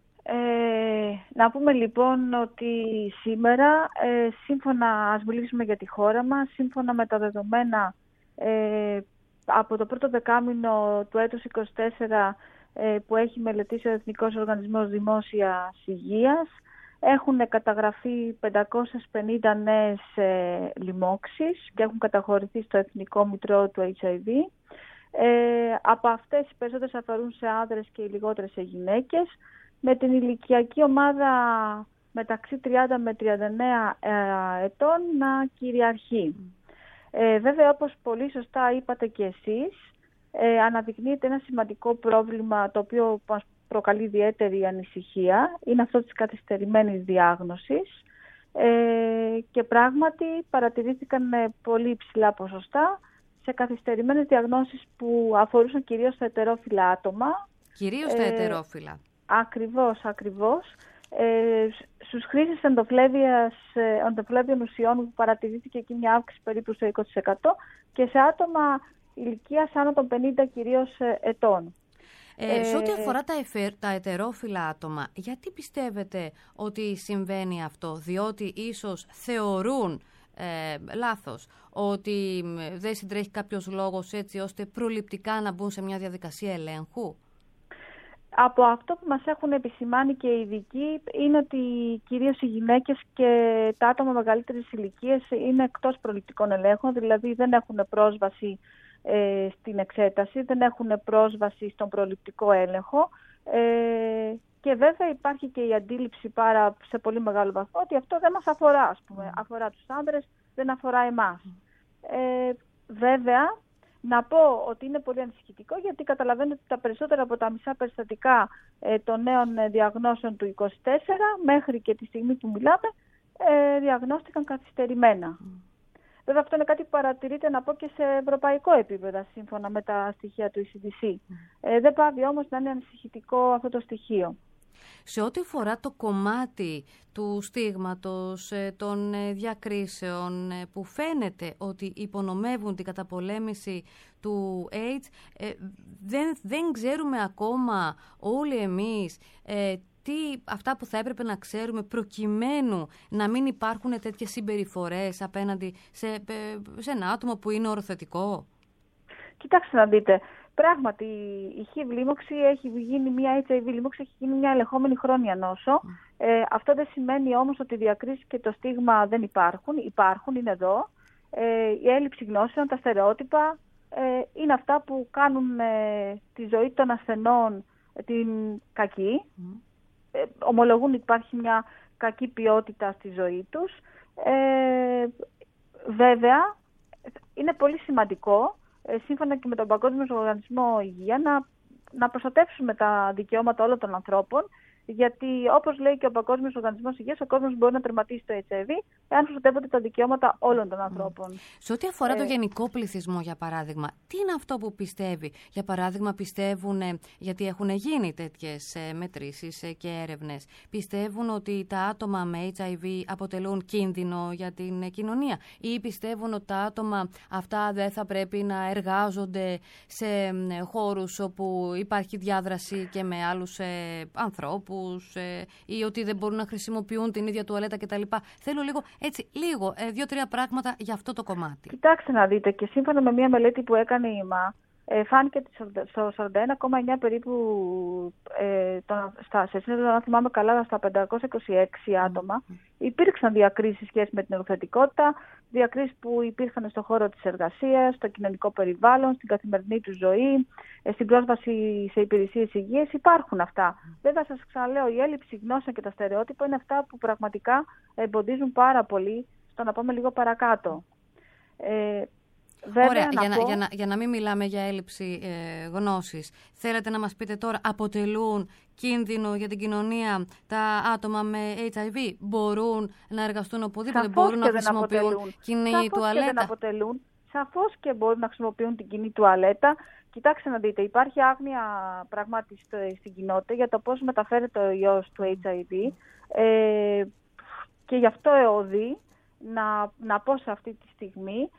Να πούμε λοιπόν ότι σήμερα, σύμφωνα, ας μιλήσουμε για τη χώρα μας, σύμφωνα με τα δεδομένα από το πρώτο δεκάμηνο του έτους 24 που έχει μελετήσει ο Εθνικός Οργανισμός Δημόσιας Υγείας, έχουν καταγραφεί 550 νέες λοιμώξεις και έχουν καταχωρηθεί στο Εθνικό Μητρό του HIV. Από αυτές οι περισσότερες αφορούν σε άνδρες και οι λιγότερες σε γυναίκες, με την ηλικιακή ομάδα μεταξύ 30 με 39 ετών να κυριαρχεί. Βέβαια, όπως πολύ σωστά είπατε και εσείς, αναδεικνύεται ένα σημαντικό πρόβλημα το οποίο μας προκαλεί ιδιαίτερη ανησυχία, είναι αυτό της καθυστερημένης διάγνωσης, και πράγματι παρατηρήθηκαν πολύ υψηλά ποσοστά σε καθυστερημένες διαγνώσεις που αφορούσαν κυρίως τα ετερόφυλλα άτομα. Κυρίως τα ετερόφυλλα. Ακριβώς. Στους χρήστες ενδοφλέβιων ουσιών που παρατηρήθηκε εκεί μια αύξηση περίπου στο 20% και σε άτομα ηλικίας άνω των 50 κυρίως ετών. Σε ό,τι αφορά τα ετερόφυλλα άτομα, γιατί πιστεύετε ότι συμβαίνει αυτό? Διότι ίσως θεωρούν λάθος ότι δεν συντρέχει κάποιος λόγος έτσι ώστε προληπτικά να μπουν σε μια διαδικασία ελέγχου? Από αυτό που μας έχουν επισημάνει και οι ειδικοί είναι ότι κυρίως οι γυναίκες και τα άτομα μεγαλύτερης ηλικίας είναι εκτός προληπτικών ελέγχων, δηλαδή δεν έχουν πρόσβαση στην εξέταση, δεν έχουν πρόσβαση στον προληπτικό έλεγχο και βέβαια υπάρχει και η αντίληψη σε πολύ μεγάλο βαθμό ότι αυτό δεν μας αφορά, ας πούμε. Αφορά τους άντρες, δεν αφορά εμάς. Βέβαια, να πω ότι είναι πολύ ανησυχητικό, γιατί καταλαβαίνετε ότι τα περισσότερα από τα μισά περιστατικά των νέων διαγνώσεων του 24 μέχρι και τη στιγμή που μιλάμε διαγνώστηκαν καθυστερημένα. Βέβαια αυτό είναι κάτι που παρατηρείται, να πω, και σε ευρωπαϊκό επίπεδο σύμφωνα με τα στοιχεία του ECDC. Δεν πάβει όμως να είναι ανησυχητικό αυτό το στοιχείο. Σε ό,τι αφορά το κομμάτι του στίγματος, των διακρίσεων που φαίνεται ότι υπονομεύουν την καταπολέμηση του AIDS, δεν ξέρουμε ακόμα όλοι εμείς αυτά που θα έπρεπε να ξέρουμε προκειμένου να μην υπάρχουν τέτοιες συμπεριφορές απέναντι σε ένα άτομο που είναι οροθετικό. Κοιτάξτε να δείτε. Πράγματι, η HIV λίμωξη έχει γίνει μια HIV λίμωξη, έχει γίνει μια ελεγχόμενη χρόνια νόσο. Αυτό δεν σημαίνει όμως ότι οι διακρίσεις και το στίγμα δεν υπάρχουν. Υπάρχουν, είναι εδώ. Η έλλειψη γνώσεων, τα στερεότυπα είναι αυτά που κάνουν τη ζωή των ασθενών την κακή. Ομολογούν ότι υπάρχει μια κακή ποιότητα στη ζωή τους. Βέβαια, είναι πολύ σημαντικό, σύμφωνα και με τον Παγκόσμιο Οργανισμό Υγεία, να προστατεύσουμε τα δικαιώματα όλων των ανθρώπων, γιατί όπως λέει και ο Παγκόσμιος Οργανισμός Υγείας, ο κόσμος μπορεί να τερματίσει το HIV εάν προστατεύονται τα δικαιώματα όλων των ανθρώπων. Σε ό,τι αφορά το γενικό πληθυσμό, για παράδειγμα, τι είναι αυτό που πιστεύει? Για παράδειγμα, πιστεύουν, γιατί έχουν γίνει τέτοιες μετρήσεις και έρευνες, πιστεύουν ότι τα άτομα με HIV αποτελούν κίνδυνο για την κοινωνία, ή πιστεύουν ότι τα άτομα αυτά δεν θα πρέπει να εργάζονται σε χώρους όπου υπάρχει διάδραση και με άλλους ανθρώπους, ή ότι δεν μπορούν να χρησιμοποιούν την ίδια τουαλέτα κτλ. Θέλω λίγο, 2-3 πράγματα για αυτό το κομμάτι. Κοιτάξτε να δείτε, και σύμφωνα με μια μελέτη που έκανε η ΕΜΑ, φάνηκε ότι στο 41,9 περίπου, σε σύνολο, αν θυμάμαι καλά, στα 526 άτομα, υπήρξαν διακρίσεις σχέση με την οροθετικότητα, διακρίσεις που υπήρχαν στον χώρο της εργασίας, στο κοινωνικό περιβάλλον, στην καθημερινή του ζωή, στην πρόσβαση σε υπηρεσίες υγείας. Υπάρχουν αυτά. Βέβαια, σας ξαναλέω, η έλλειψη γνώσεων και τα στερεότυπα είναι αυτά που πραγματικά εμποδίζουν πάρα πολύ στο να πάμε λίγο παρακάτω. Βέβαια, ωραία, για να μην μιλάμε για έλλειψη γνώσης, θέλετε να μας πείτε τώρα, αποτελούν κίνδυνο για την κοινωνία τα άτομα με HIV? Μπορούν να εργαστούν οπουδήποτε, σαφώς μπορούν να χρησιμοποιούν κοινή τουαλέτα? Σαφώς και μπορούν να χρησιμοποιούν την κοινή τουαλέτα. Κοιτάξτε να δείτε, υπάρχει άγνοια πράγματι στην κοινότητα για το πώς μεταφέρεται ο ιός του HIV και γι' αυτό εωδεί να πω σε αυτή τη στιγμή,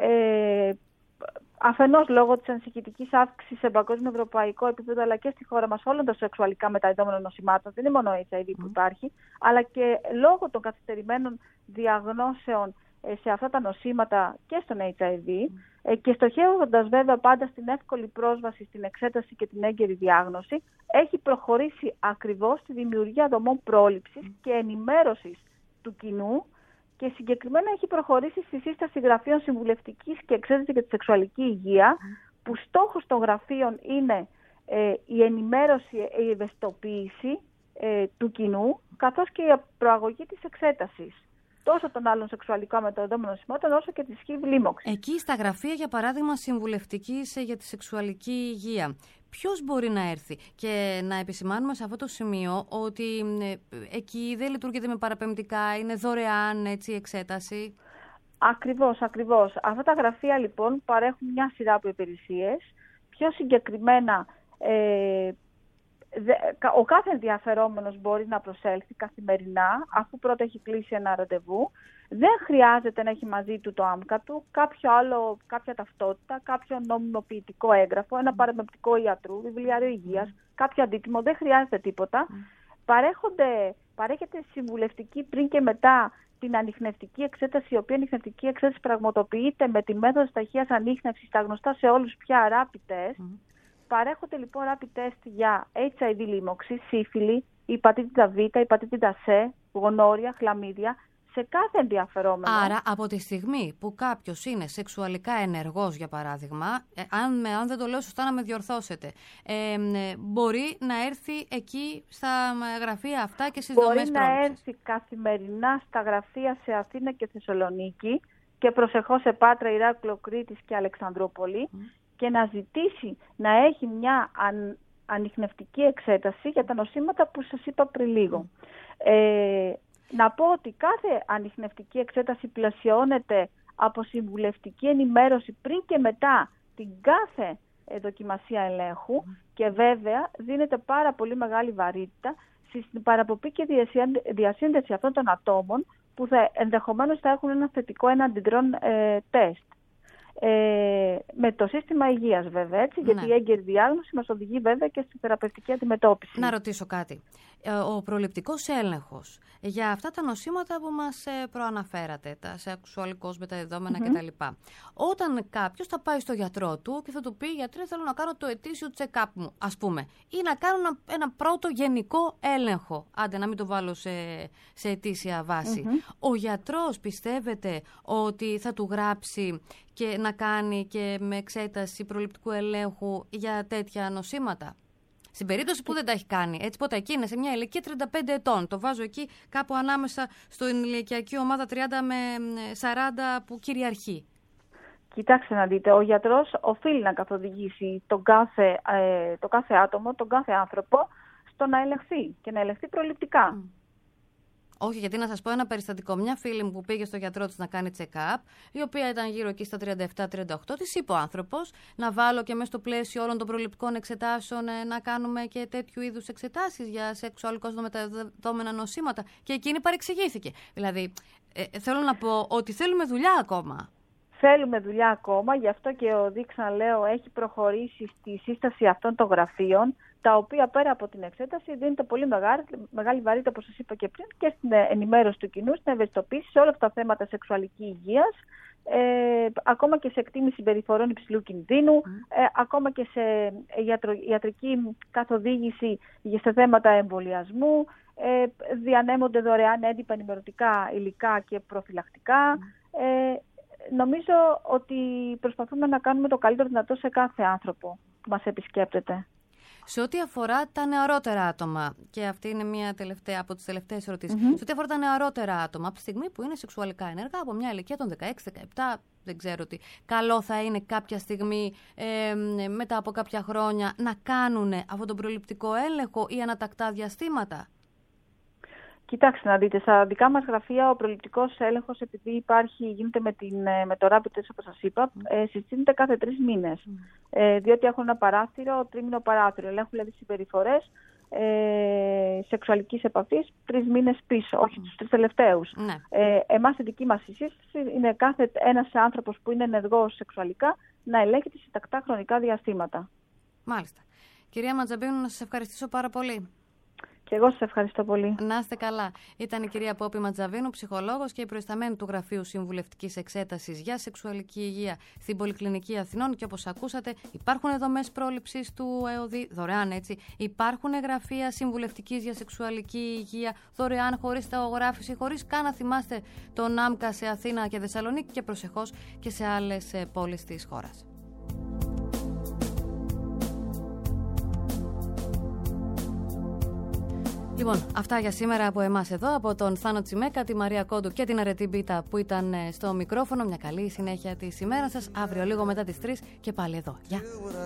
αφενός λόγω της ανησυχητικής αύξησης σε παγκόσμιο ευρωπαϊκό επίπεδο, αλλά και στη χώρα μας όλων των σεξουαλικά μεταδιδόμενων νοσημάτων, δεν είναι μόνο HIV που υπάρχει, αλλά και λόγω των καθυστερημένων διαγνώσεων σε αυτά τα νοσήματα και στον HIV, και στοχεύοντας βέβαια πάντα στην εύκολη πρόσβαση στην εξέταση και την έγκαιρη διάγνωση, έχει προχωρήσει ακριβώς στη δημιουργία δομών πρόληψης και ενημέρωσης του κοινού, και συγκεκριμένα έχει προχωρήσει στη σύσταση γραφείων συμβουλευτικής και εξέταση για τη σεξουαλική υγεία, που στόχος των γραφείων είναι η ενημέρωση, η ευαισθητοποίηση του κοινού, καθώς και η προαγωγή της εξέτασης τόσο των άλλων σεξουαλικά μεταδιδόμενων νοσημάτων, όσο και της HIV λίμωξης. Εκεί στα γραφεία, για παράδειγμα, συμβουλευτικής για τη σεξουαλική υγεία, ποιος μπορεί να έρθει? Και να επισημάνουμε σε αυτό το σημείο ότι εκεί δεν λειτουργείται με παραπεμπτικά, είναι δωρεάν η εξέταση. Ακριβώς. Αυτά τα γραφεία λοιπόν παρέχουν μια σειρά από υπηρεσίες. Πιο συγκεκριμένα, ο κάθε ενδιαφερόμενος μπορεί να προσέλθει καθημερινά, αφού πρώτα έχει κλείσει ένα ραντεβού. Δεν χρειάζεται να έχει μαζί του το άμκα του, κάποια ταυτότητα, κάποιο νομιμοποιητικό έγγραφο, ένα παραπεμπτικό ιατρού, βιβλιάριο υγείας, κάποιο αντίτιμο. Δεν χρειάζεται τίποτα. Παρέχεται συμβουλευτική πριν και μετά την ανιχνευτική εξέταση, η οποία ανιχνευτική εξέταση πραγματοποιείται με τη μέθοδο ταχείας ανίχνευσης, τα γνωστά σε όλους πια rapid test. Παρέχονται λοιπόν rapid test για HIV λίμωξη, σύφυλλη, υπατήτητα Β, υπατήτητα C, γονόρια, χλαμίδια, σε κάθε ενδιαφερόμενο. Άρα, από τη στιγμή που κάποιος είναι σεξουαλικά ενεργός, για παράδειγμα, αν δεν το λέω σωστά να με διορθώσετε, μπορεί να έρθει εκεί στα γραφεία αυτά και στις δομές πρόληψης. Μπορεί να έρθει καθημερινά στα γραφεία σε Αθήνα και Θεσσαλονίκη και προσεχώς σε Πάτρα, Ηράκλειο, Κρήτης και Αλεξανδρούπολη και να ζητήσει να έχει μια ανιχνευτική εξέταση για τα νοσήματα που σας είπα πριν λίγο. Να πω ότι κάθε ανιχνευτική εξέταση πλαισιώνεται από συμβουλευτική ενημέρωση πριν και μετά την κάθε δοκιμασία ελέγχου και βέβαια δίνεται πάρα πολύ μεγάλη βαρύτητα στην παραποπή και διασύνδεση αυτών των ατόμων που ενδεχομένως θα έχουν ένα θετικό αντιδρόν τεστ. Με το σύστημα υγείας βέβαια, έτσι, γιατί η έγκαιρη διάγνωση μας οδηγεί βέβαια και στη θεραπευτική αντιμετώπιση. Να ρωτήσω κάτι. Ο προληπτικός έλεγχος για αυτά τα νοσήματα που μας προαναφέρατε, τα σεξουαλικώς μεταδεδόμενα κτλ. Όταν κάποιος θα πάει στο γιατρό του και θα του πει «Γιατρέ, θέλω να κάνω το ετήσιο check-up μου», ας πούμε, ή να κάνω ένα πρώτο γενικό έλεγχο, άντε να μην το βάλω σε ετήσια βάση. Ο γιατρός πιστεύετε ότι θα του γράψει και να κάνει και με εξέταση προληπτικού ελέγχου για τέτοια νοσήματα? Στην περίπτωση που δεν τα έχει κάνει, έτσι ποτέ εκεί είναι σε μια ηλικία 35 ετών, το βάζω εκεί κάπου ανάμεσα στην ηλικιακή ομάδα 30 με 40 που κυριαρχεί. Κοιτάξτε να δείτε, ο γιατρός οφείλει να καθοδηγήσει το κάθε άτομο, τον κάθε άνθρωπο στο να ελεγχθεί και να ελεγχθεί προληπτικά. Όχι, γιατί να σας πω ένα περιστατικό. Μια φίλη μου που πήγε στο γιατρό της να κάνει check-up, η οποία ήταν γύρω εκεί στα 37-38, της είπε ο άνθρωπος να βάλω και μέσα στο πλαίσιο όλων των προληπτικών εξετάσεων να κάνουμε και τέτοιου είδους εξετάσεις για σεξουαλικώς μεταδεδόμενα νοσήματα. Και εκείνη παρεξηγήθηκε. Δηλαδή, θέλω να πω ότι θέλουμε δουλειά ακόμα. Θέλουμε δουλειά ακόμα, γι' αυτό και ο ΔΙΚ, λέω, έχει προχωρήσει στη σύσταση αυτών των γραφείων, τα οποία πέρα από την εξέταση δίνεται πολύ μεγάλη βαρύτητα, όπως σας είπα και πριν, και στην ενημέρωση του κοινού, στην ευαισθητοποίηση σε όλα αυτά τα θέματα σεξουαλικής υγείας, ακόμα και σε εκτίμηση συμπεριφορών υψηλού κινδύνου, ακόμα και σε ιατρική καθοδήγηση σε θέματα εμβολιασμού, διανέμονται δωρεάν έντυπα ενημερωτικά υλικά και προφυλακτικά. Νομίζω ότι προσπαθούμε να κάνουμε το καλύτερο δυνατό σε κάθε άνθρωπο που μας επισκέπτεται. Σε ό,τι αφορά τα νεαρότερα άτομα, και αυτή είναι μια από τις τελευταίες ερωτήσεις, σε ό,τι αφορά τα νεαρότερα άτομα, από τη στιγμή που είναι σεξουαλικά ενεργά, από μια ηλικία των 16-17, δεν ξέρω τι, καλό θα είναι κάποια στιγμή, μετά από κάποια χρόνια, να κάνουν αυτόν τον προληπτικό έλεγχο ή ανατακτά διαστήματα? Κοιτάξτε να δείτε, στα δικά μας γραφεία ο προληπτικός έλεγχος, επειδή γίνεται με το rapid test, όπως σας είπα, συστήνεται κάθε 3 μήνες. Διότι έχουν ένα παράθυρο, τρίμηνο παράθυρο. Ελέγχουν δηλαδή συμπεριφορές σεξουαλικής επαφής 3 μήνες πίσω, όχι τους 3 τελευταίους. Εμάς η δική μας σύσταση είναι κάθε ένας άνθρωπος που είναι ενεργός σεξουαλικά να ελέγχεται σε τακτά χρονικά διαστήματα. Μάλιστα. Κυρία Ματζαμπίνου, να σας ευχαριστήσω πάρα πολύ. Και εγώ σας ευχαριστώ πολύ. Να είστε καλά. Ήταν η κυρία Πόπη Ματζαβίνου, ψυχολόγος και η προϊσταμένη του Γραφείου Συμβουλευτικής Εξέτασης για Σεξουαλική Υγεία στην Πολυκλινική Αθηνών. Και όπως ακούσατε, υπάρχουν δομές πρόληψης του ΕΟΔΗ, δωρεάν έτσι. Υπάρχουν γραφεία συμβουλευτικής για σεξουαλική υγεία, δωρεάν, χωρίς ταγογράφηση, χωρίς καν να θυμάστε τον ΆΜΚΑ σε Αθήνα και Θεσσαλονίκη και προσεχώς και σε άλλες πόλεις της χώρας. Λοιπόν, αυτά για σήμερα από εμάς εδώ, από τον Θάνο Τσιμέκα, τη Μαρία Κόντου και την Αρετή Μπίτα που ήταν στο μικρόφωνο. Μια καλή συνέχεια της ημέρας σας. Αύριο λίγο μετά τις 3 και πάλι εδώ. Γεια!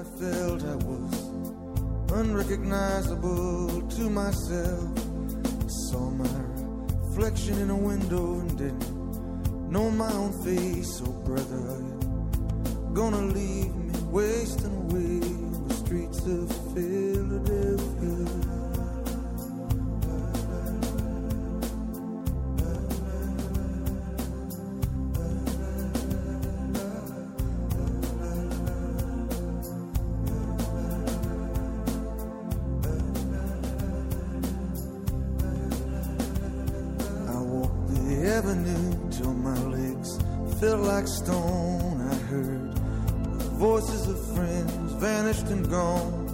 Avenue till my legs felt like stone. I heard voices of friends vanished and gone.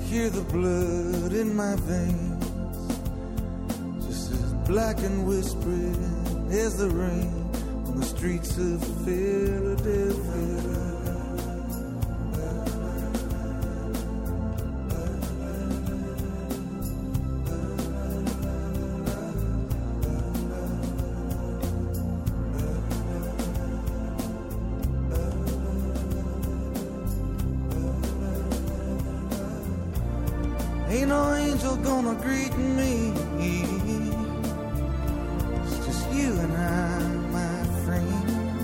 hear the blood in my veins, just as black and whispering as the rain on the streets of Philadelphia. Ain't no angel gonna greet me. It's just you and I, my friend.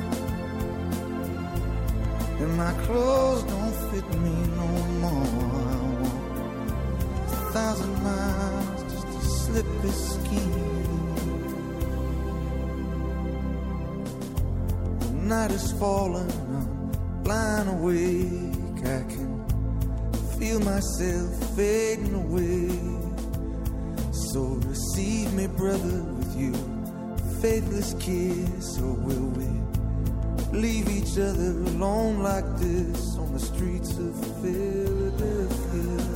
And my clothes don't fit me no more. I walk 1,000 miles just to slip this skin. The night is falling, I'm lying awake. I can feel myself fading away. So receive me, brother, with you faithless kiss. Or will we leave each other alone like this on the streets of Philadelphia?